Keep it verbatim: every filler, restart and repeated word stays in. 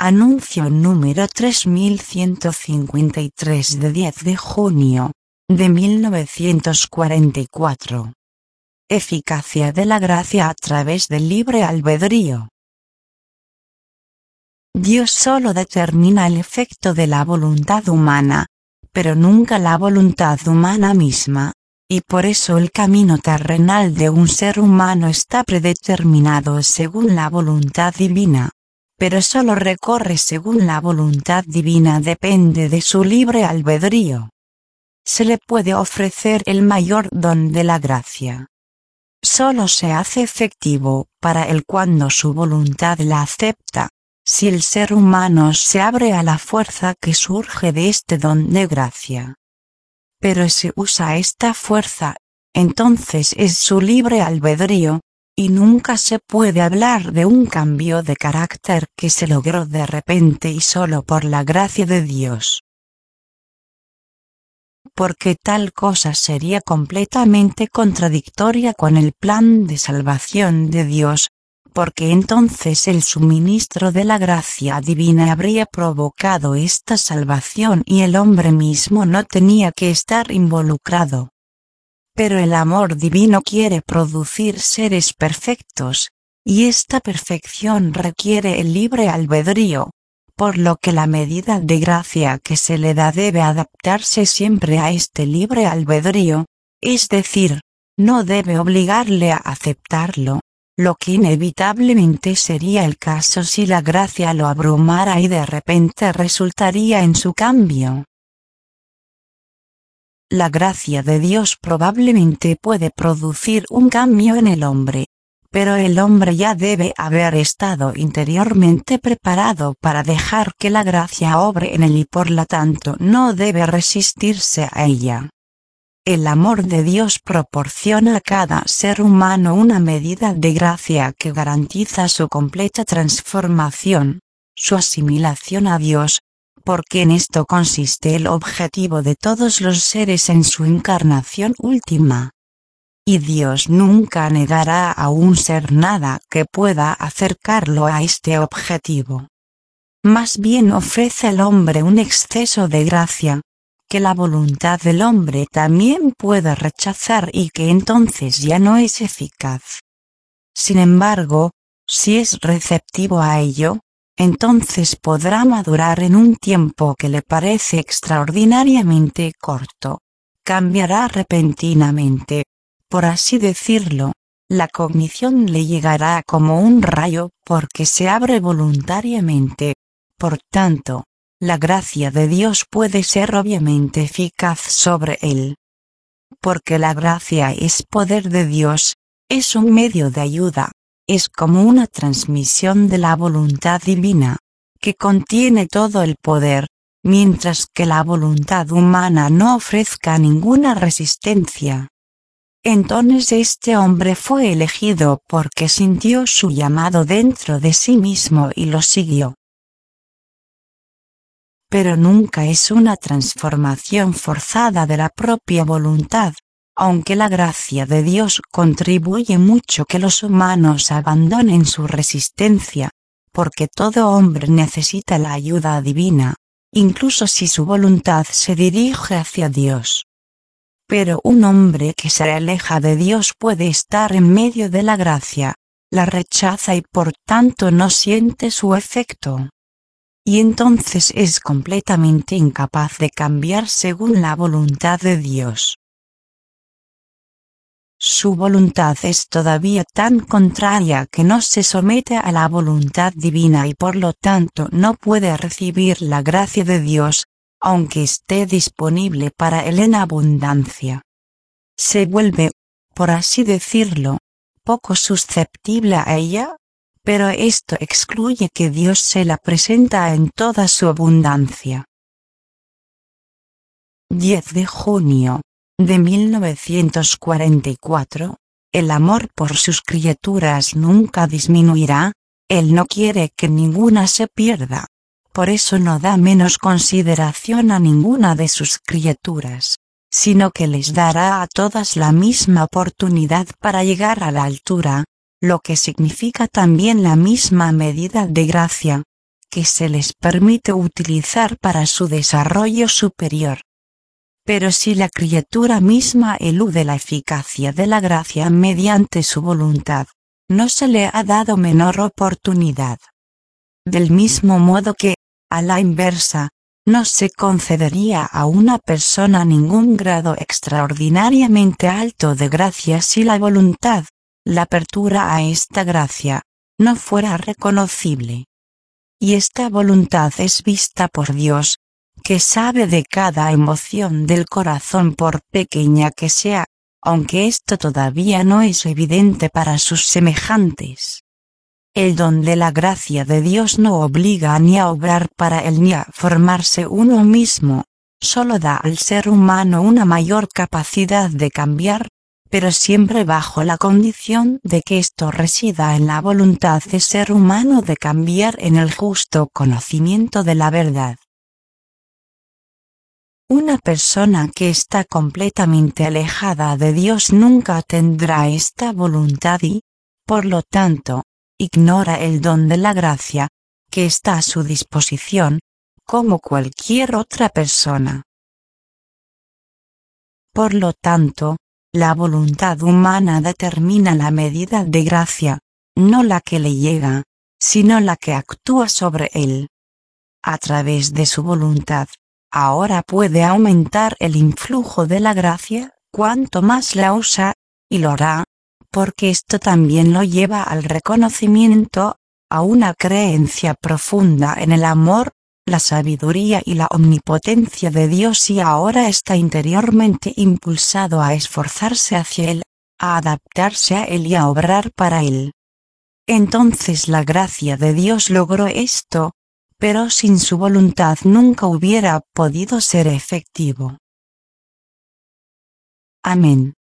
Anuncio número tres mil ciento cincuenta y tres de diez de junio de mil novecientos cuarenta y cuatro. Eficacia de la gracia a través del libre albedrío. Dios solo determina el efecto de la voluntad humana, pero nunca la voluntad humana misma, y por eso el camino terrenal de un ser humano está predeterminado según la voluntad divina, pero solo recorre según la voluntad divina depende de su libre albedrío. Se le puede ofrecer el mayor don de la gracia. Solo se hace efectivo para él cuando su voluntad la acepta, si el ser humano se abre a la fuerza que surge de este don de gracia. Pero si usa esta fuerza, entonces es su libre albedrío, y nunca se puede hablar de un cambio de carácter que se logró de repente y solo por la gracia de Dios. Porque tal cosa sería completamente contradictoria con el plan de salvación de Dios, porque entonces el suministro de la gracia divina habría provocado esta salvación y el hombre mismo no tenía que estar involucrado. Pero el amor divino quiere producir seres perfectos, y esta perfección requiere el libre albedrío, por lo que la medida de gracia que se le da debe adaptarse siempre a este libre albedrío, es decir, no debe obligarle a aceptarlo, lo que inevitablemente sería el caso si la gracia lo abrumara y de repente resultaría en su cambio. La gracia de Dios probablemente puede producir un cambio en el hombre, pero el hombre ya debe haber estado interiormente preparado para dejar que la gracia obre en él y por lo tanto no debe resistirse a ella. El amor de Dios proporciona a cada ser humano una medida de gracia que garantiza su completa transformación, su asimilación a Dios, porque en esto consiste el objetivo de todos los seres en su encarnación última. Y Dios nunca negará a un ser nada que pueda acercarlo a este objetivo. Más bien ofrece al hombre un exceso de gracia, que la voluntad del hombre también puede rechazar y que entonces ya no es eficaz. Sin embargo, si es receptivo a ello, entonces podrá madurar en un tiempo que le parece extraordinariamente corto. Cambiará repentinamente, por así decirlo, la cognición le llegará como un rayo porque se abre voluntariamente. Por tanto, la gracia de Dios puede ser obviamente eficaz sobre él. Porque la gracia es poder de Dios, es un medio de ayuda. Es como una transmisión de la voluntad divina, que contiene todo el poder, mientras que la voluntad humana no ofrezca ninguna resistencia. Entonces este hombre fue elegido porque sintió su llamado dentro de sí mismo y lo siguió. Pero nunca es una transformación forzada de la propia voluntad. Aunque la gracia de Dios contribuye mucho que los humanos abandonen su resistencia, porque todo hombre necesita la ayuda divina, incluso si su voluntad se dirige hacia Dios. Pero un hombre que se aleja de Dios puede estar en medio de la gracia, la rechaza y por tanto no siente su efecto. Y entonces es completamente incapaz de cambiar según la voluntad de Dios. Su voluntad es todavía tan contraria que no se somete a la voluntad divina y por lo tanto no puede recibir la gracia de Dios, aunque esté disponible para él en abundancia. Se vuelve, por así decirlo, poco susceptible a ella, pero esto excluye que Dios se la presenta en toda su abundancia. diez de junio de mil novecientos cuarenta y cuatro, el amor por sus criaturas nunca disminuirá, él no quiere que ninguna se pierda, por eso no da menos consideración a ninguna de sus criaturas, sino que les dará a todas la misma oportunidad para llegar a la altura, lo que significa también la misma medida de gracia, que se les permite utilizar para su desarrollo superior. Pero si la criatura misma elude la eficacia de la gracia mediante su voluntad, no se le ha dado menor oportunidad. Del mismo modo que, a la inversa, no se concedería a una persona ningún grado extraordinariamente alto de gracia si la voluntad, la apertura a esta gracia, no fuera reconocible. Y esta voluntad es vista por Dios, que sabe de cada emoción del corazón por pequeña que sea, aunque esto todavía no es evidente para sus semejantes. El don de la gracia de Dios no obliga ni a obrar para él ni a formarse uno mismo, solo da al ser humano una mayor capacidad de cambiar, pero siempre bajo la condición de que esto resida en la voluntad de ser humano de cambiar en el justo conocimiento de la verdad. Una persona que está completamente alejada de Dios nunca tendrá esta voluntad y, por lo tanto, ignora el don de la gracia, que está a su disposición, como cualquier otra persona. Por lo tanto, la voluntad humana determina la medida de gracia, no la que le llega, sino la que actúa sobre él. A través de su voluntad, ahora puede aumentar el influjo de la gracia, cuanto más la usa, y lo hará, porque esto también lo lleva al reconocimiento, a una creencia profunda en el amor, la sabiduría y la omnipotencia de Dios, y ahora está interiormente impulsado a esforzarse hacia Él, a adaptarse a Él y a obrar para Él. Entonces la gracia de Dios logró esto, pero sin su voluntad nunca hubiera podido ser efectivo. Amén.